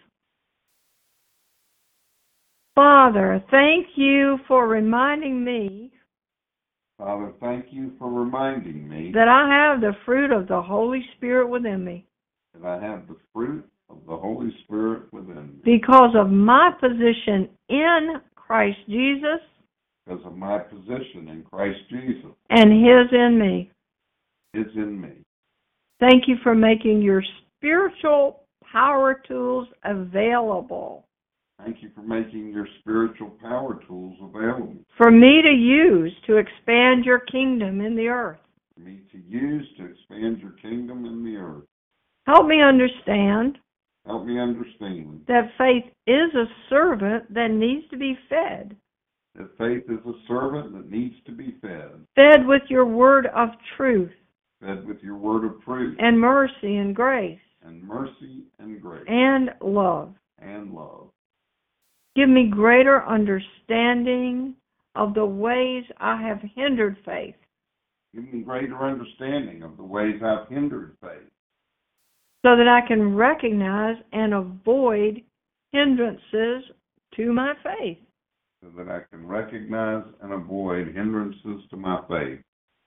S1: Father, thank you for reminding me
S7: Father, thank you for reminding me
S1: that I have the fruit of the Holy Spirit within me
S7: that I have the fruit of the Holy Spirit within me
S1: because of my position in Christ Jesus
S7: because of my position in Christ Jesus
S1: and His in me.
S7: is in me.
S1: Thank you for making your spiritual power tools available
S7: Thank you for making your spiritual power tools available
S1: for me to use to expand your kingdom in the earth.
S7: for me to use to expand your kingdom in the earth.
S1: Help me understand
S7: Help me understand
S1: that faith is a servant that needs to be fed,
S7: that faith is a servant that needs to be fed,
S1: fed with your word of truth
S7: fed with your word of truth
S1: and mercy and grace
S7: and mercy and grace
S1: and love.
S7: and love.
S1: Give me greater understanding of the ways I have hindered faith,
S7: Give me greater understanding of the ways I've hindered faith
S1: so that I can recognize and avoid hindrances to my faith.
S7: so that I can recognize and avoid hindrances to my faith.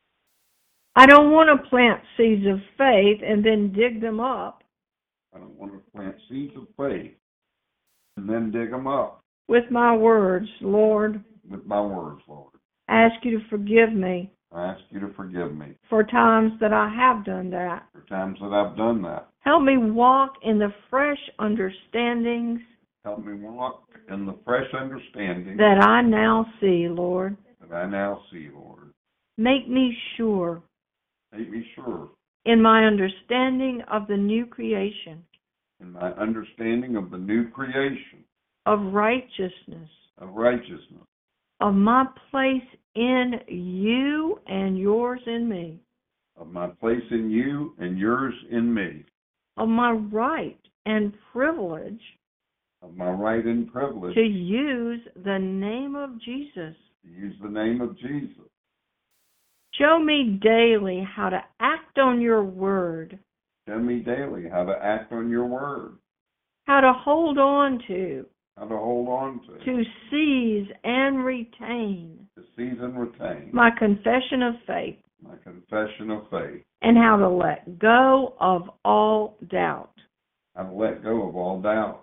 S1: I don't want to plant seeds of faith and then dig them up
S7: I don't want to plant seeds of faith and then dig them up
S1: with my words, Lord.
S7: with my words, Lord.
S1: I ask you to forgive me
S7: I ask you to forgive me
S1: for times that I have done that.
S7: for times that I've done that.
S1: Help me walk in the fresh understandings
S7: Help me walk in the fresh understanding
S1: that I now see, Lord.
S7: that I now see, Lord.
S1: Make me sure
S7: Make me sure
S1: in my understanding of the new creation,
S7: in my understanding of the new creation,
S1: of righteousness,
S7: of righteousness,
S1: of my place in you and yours in me,
S7: of my place in you and yours in me,
S1: of my right and privilege
S7: of my right and privilege
S1: to use the name of Jesus.
S7: to use the name of Jesus.
S1: Show me daily how to act on your word,
S7: Show me daily how to act on your word,
S1: how to hold on to,
S7: how to hold on to,
S1: to seize and retain
S7: to seize and retain
S1: my confession of faith,
S7: my confession of faith,
S1: and how to let go of all doubt.
S7: how to let go of all doubt.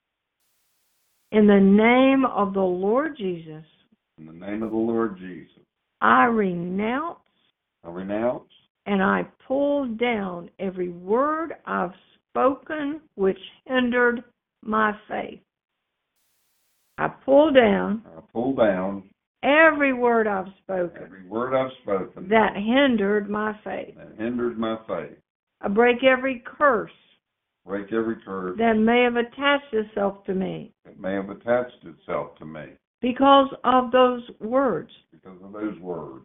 S1: In the name of the Lord Jesus,
S7: In the name of the Lord Jesus,
S1: I renounce
S7: I renounce
S1: and I pull down every word I've spoken which hindered my faith. I pull down
S7: I pull down
S1: every word I've spoken
S7: every word I've spoken
S1: that hindered my faith.
S7: that hindered my faith.
S1: I break every curse
S7: Break every curse
S1: that may have attached itself to me
S7: that may have attached itself to me
S1: because of those words.
S7: because of those words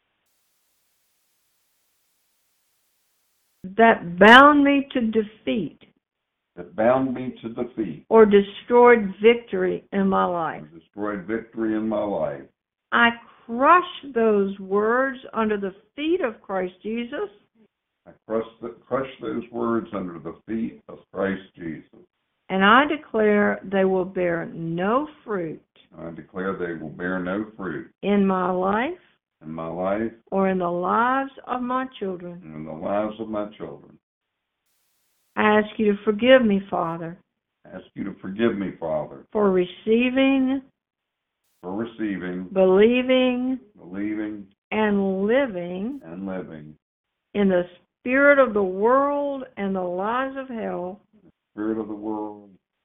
S1: That bound me to defeat
S7: that bound me to defeat
S1: or destroyed victory in my life.
S7: and destroyed victory in my life.
S1: I crush those words under the feet of Christ Jesus,
S7: I crush, the, crush those words under the feet of Christ Jesus.
S1: and I declare they will bear no fruit
S7: I declare they will bear no fruit
S1: in my life
S7: in my life
S1: or in the lives of my children.
S7: and in the lives of my children.
S1: I ask you to forgive me, Father,
S7: I ask you to forgive me, Father,
S1: for receiving,
S7: for receiving,
S1: believing,
S7: believing,
S1: and living
S7: and living
S1: in the spirit of the world and the lies of hell,
S7: spirit of the world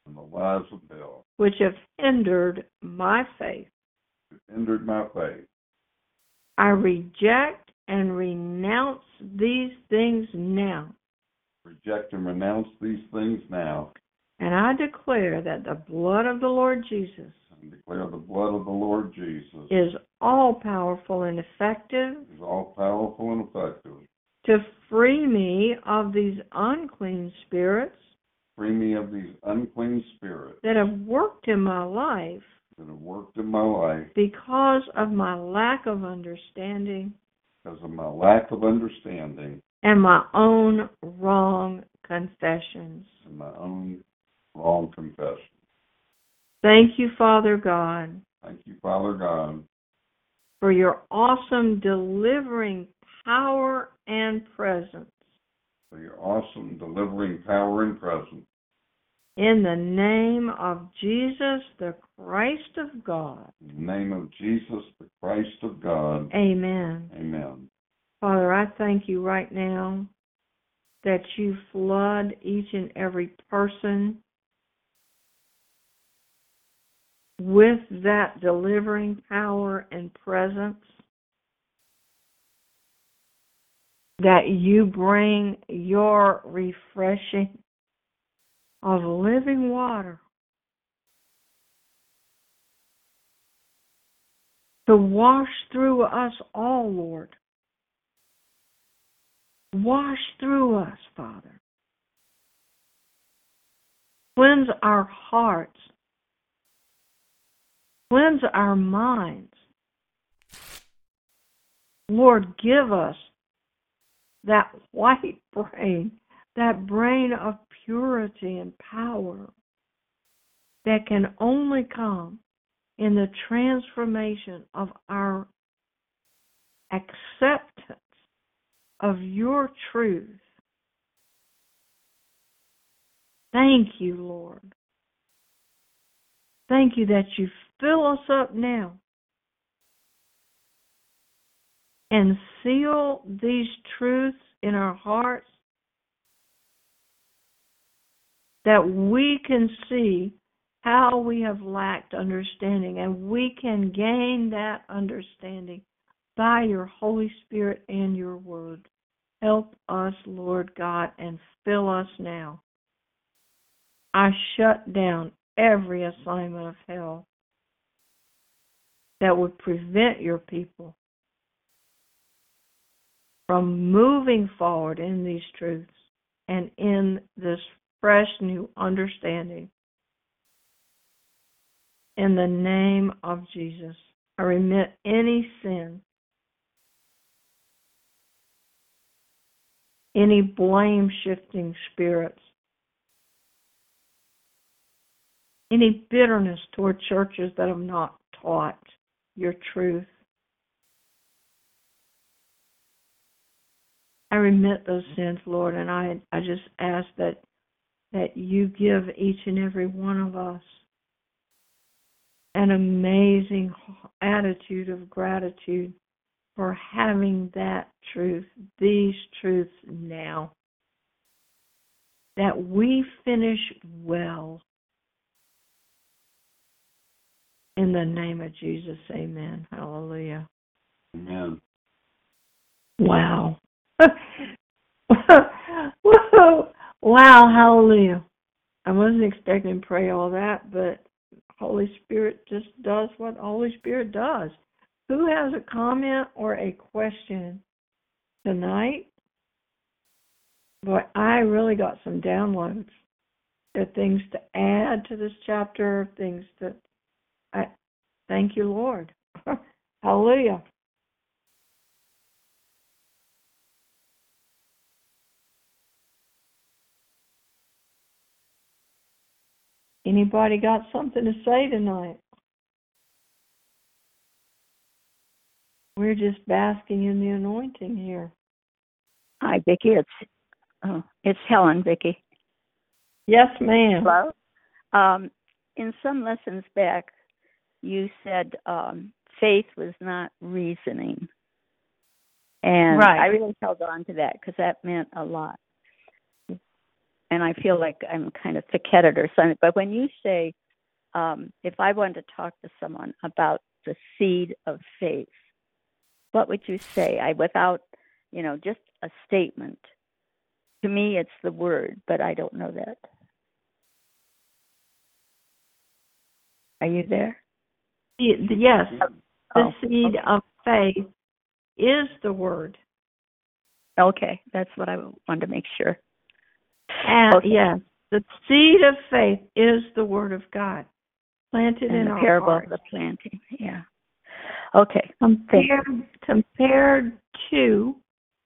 S7: and the lies of hell,
S1: which have hindered my faith.
S7: which hindered my faith.
S1: I reject and renounce these things now.
S7: Reject and renounce these things now,
S1: And I declare that the blood of the Lord Jesus
S7: and declare the blood of the Lord Jesus
S1: is all-powerful and effective
S7: is all powerful and effective.
S1: to free me of these unclean spirits
S7: Free me of these unclean spirits
S1: that have worked in my life
S7: that have worked in my life
S1: because of my lack of understanding
S7: because of my lack of understanding
S1: and my own wrong confessions.
S7: and my own wrong confession.
S1: Thank you, Father God,
S7: Thank you, Father God,
S1: for your awesome delivering power and presence.
S7: for your awesome delivering power and presence.
S1: In the name of Jesus, the Christ of God.
S7: In the name of Jesus, the Christ of God.
S1: Amen.
S7: Amen.
S1: Father, I thank you right now that you flood each and every person with that delivering power and presence, that you bring your refreshing of living water to wash through us all, Lord. Wash through us, Father. Cleanse our hearts. Cleanse our minds. Lord, give us that white brain, that brain of purity and power that can only come in the transformation of our acceptance of your truth. Thank you, Lord. Thank you that you fill us up now and seal these truths in our hearts that we can see how we have lacked understanding, and we can gain that understanding by your Holy Spirit and your word. Help us, Lord God, and fill us now. I shut down every assignment of hell that would prevent your people from moving forward in these truths and in this fresh new understanding. In the name of Jesus, I remit any sin, any blame-shifting spirits, any bitterness toward churches that have not taught your truth. I remit those sins, Lord, and I, I just ask that that you give each and every one of us an amazing attitude of gratitude for having that truth, these truths now, that we finish well. In the name of Jesus, amen. Hallelujah.
S7: Amen.
S1: Wow. Wow, hallelujah. I wasn't expecting to pray all that, but Holy Spirit just does what the Holy Spirit does. Who has a comment or a question tonight? Boy, I really got some downloads. There are things to add to this chapter, things that I thank you, Lord. Hallelujah. Anybody got something to say tonight? We're just basking in the anointing here.
S3: Hi, Vicki. It's oh, it's Helen, Vicki.
S1: Yes, ma'am.
S3: Hello. Um, in some lessons back, you said um, faith was not reasoning, and
S1: right.
S3: I really held on to that because that meant a lot. and I feel like I'm kind of thick-headed or something, but when you say, um, if I wanted to talk to someone about the seed of faith, what would you say? I without, you know, just a statement. To me, it's the word, but I don't know that. Are you there?
S1: Yes, the
S3: Oh,
S1: seed
S3: okay.
S1: of faith is the word.
S3: Okay, that's what I wanted to make sure.
S1: And
S3: Okay.
S1: yes, the seed of faith is the word of God, planted
S3: And
S1: in
S3: the
S1: our
S3: parable
S1: hearts.
S3: of the planting, yeah. Okay.
S1: Compared, compared to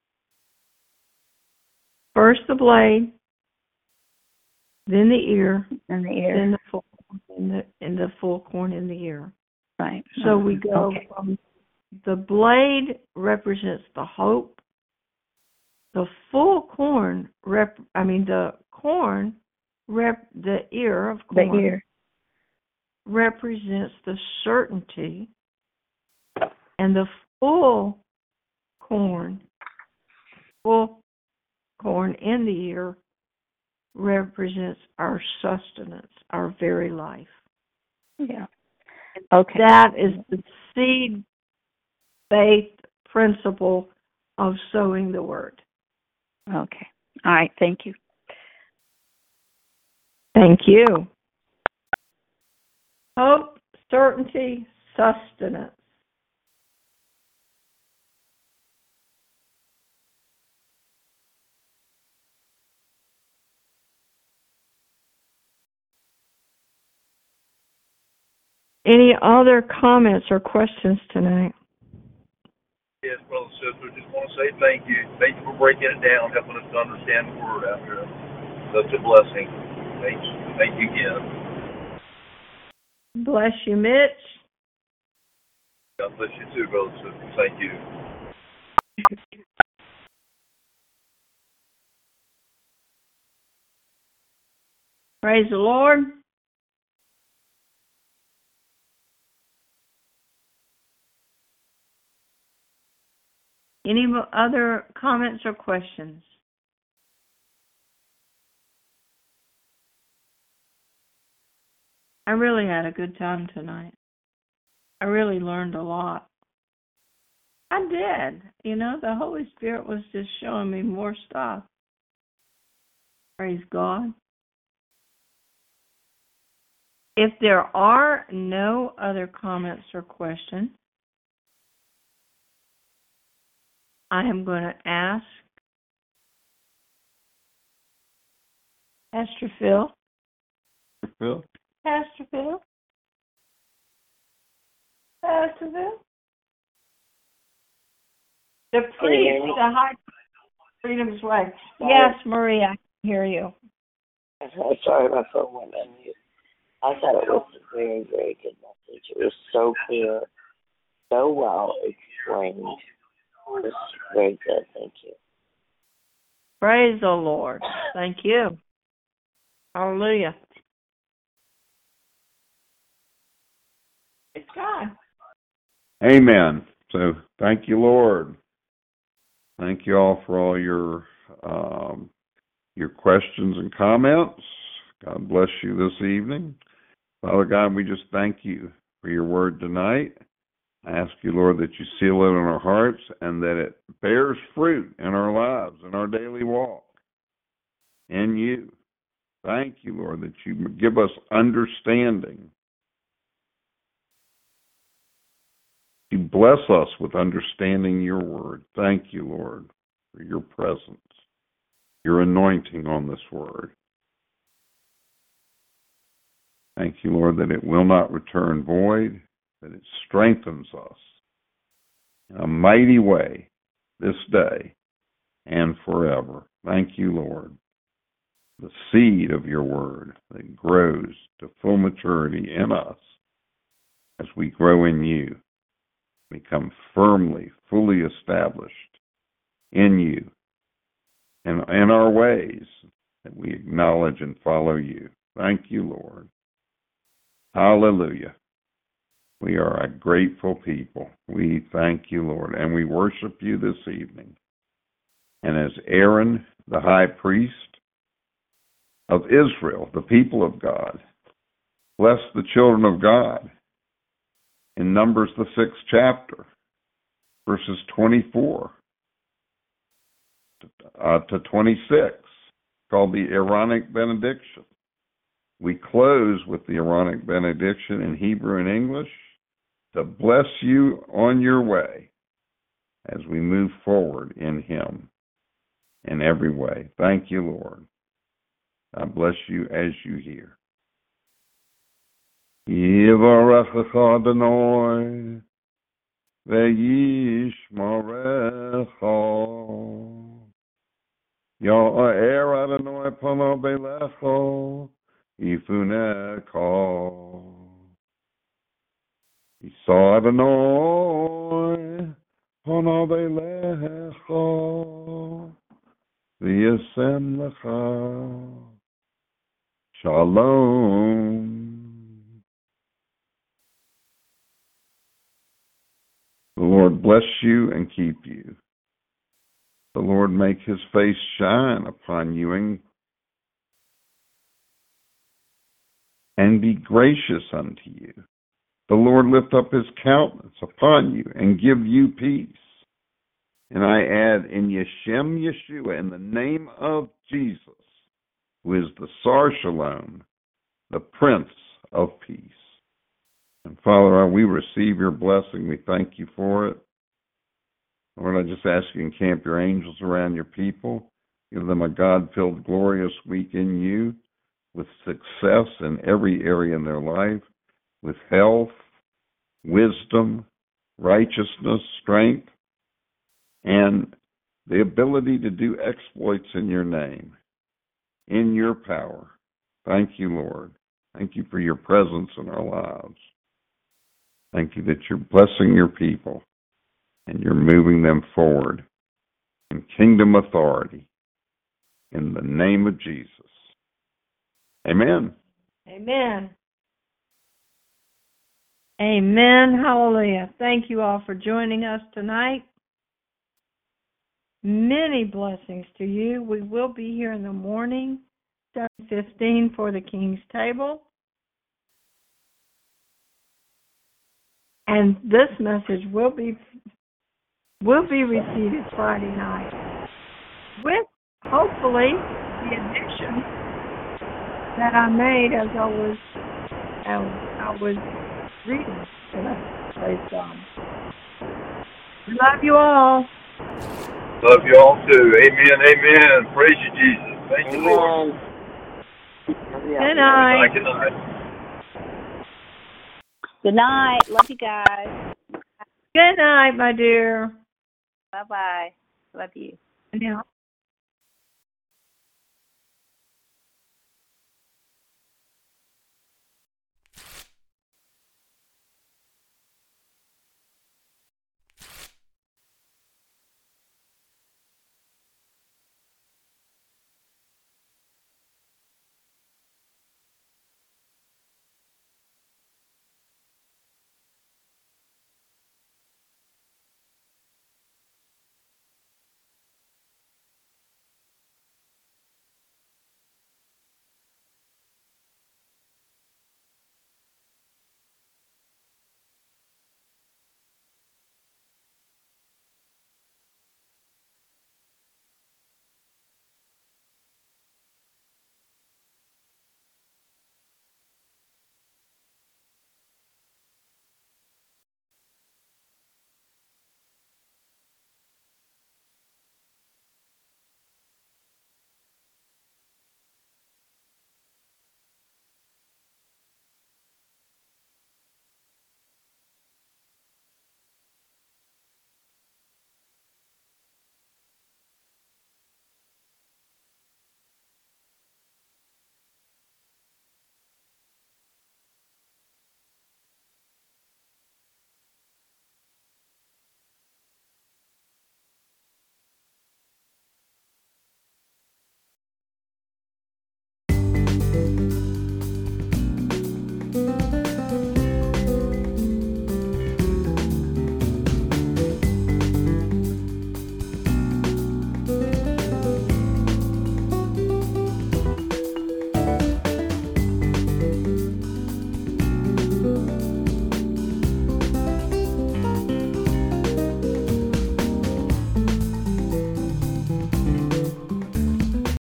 S1: first the blade, then the ear,
S3: And the ear.
S1: then the full, and the, and the full corn in the ear.
S3: Right.
S1: So we go
S3: Okay.
S1: from the blade represents the hope. The full corn rep. I mean the corn rep. The ear of corn.
S3: The ear.
S1: Represents the certainty, and the full corn, full corn in the ear represents our sustenance, our very life.
S3: Yeah. Okay.
S1: That is the seed faith principle of sowing the word.
S3: Okay. All right. Thank you.
S1: Thank you. Hope, certainty, sustenance. Any other comments or questions tonight?
S6: Yes, brother and sister, just want to say thank you. Thank you for breaking it down, helping us to understand the word after such a blessing. Thank you. Thank you again.
S1: Bless you, Mitch.
S6: God bless you too, brother and sister. Thank you.
S1: Praise the Lord. Any other comments or questions? I really had a good time tonight. I really learned a lot. I did. You know, the Holy Spirit was just showing me more stuff. Praise God. If there are no other comments or questions, I am going to ask Pastor Phil.
S7: Phil?
S1: Pastor Phil? Pastor Phil? The priest, the high freedom's way. Yes, Maria, I can hear you.
S5: Sorry, my phone went on mute. I thought it was a very, very good message. It was so clear, so well explained. It was very good. Thank you.
S1: Praise the Lord. Thank you. Hallelujah. It's God.
S7: Amen. So thank you, Lord. Thank you all for all your um, your questions and comments. God bless you this evening. Father God, we just thank you for your word tonight. I ask you, Lord, that you seal it in our hearts and that it bears fruit in our lives, in our daily walk, in you. Thank you, Lord, that you give us understanding. You bless us with understanding your word. Thank you, Lord, for your presence, your anointing on this word. Thank you, Lord, that it will not return void, that it strengthens us in a mighty way this day and forever. Thank you, Lord. The seed of your word that grows to full maturity in us as we grow in you, become firmly, fully established in you and in our ways that we acknowledge and follow you. Thank you, Lord. Hallelujah. We are a grateful people. We thank you, Lord, and we worship you this evening. And as Aaron, the high priest, of Israel, the people of God. Bless the children of God. In Numbers, the sixth chapter, verses twenty-four uh, to twenty-six, called the Aaronic benediction. We close with the Aaronic benediction in Hebrew and English to bless you on your way as we move forward in Him in every way. Thank you, Lord. I bless you as you hear. Yivarechecha Adonai ve'yishmerecha. Ya'er Adonai panav belecha yifunecha. Yisa Adonai panav belecha v'yasem lecha. Shalom. The Lord bless you and keep you. The Lord make His face shine upon you and, and be gracious unto you. The Lord lift up His countenance upon you and give you peace. And I add, in Yeshem Yeshua, in the name of Jesus, who is the Sar Shalom, the Prince of Peace. And Father, we receive your blessing. We thank you for it. Lord, I just ask you to encamp your angels around your people. Give them a God-filled, glorious week in you with success in every area in their life, with health, wisdom, righteousness, strength, and the ability to do exploits in your name, in your power. Thank you, Lord. Thank you for your presence in our lives. Thank you that you're blessing your people and you're moving them forward in kingdom authority in the name of Jesus. Amen.
S1: Amen. Amen. Hallelujah. Thank you all for joining us tonight. Many blessings to you. We will be here in the morning, seven fifteen, for the King's Table. And this message will be will be repeated Friday night with, hopefully, the addition that I made as I was as I was reading today. Praise God. Love you all.
S6: Love you all too. Amen, amen. Praise you, Jesus. Thank you, Lord.
S1: Good night.
S6: Good night.
S3: Good night. Love you guys.
S1: Good night, my dear.
S3: Bye-bye. Love you.
S1: Yeah.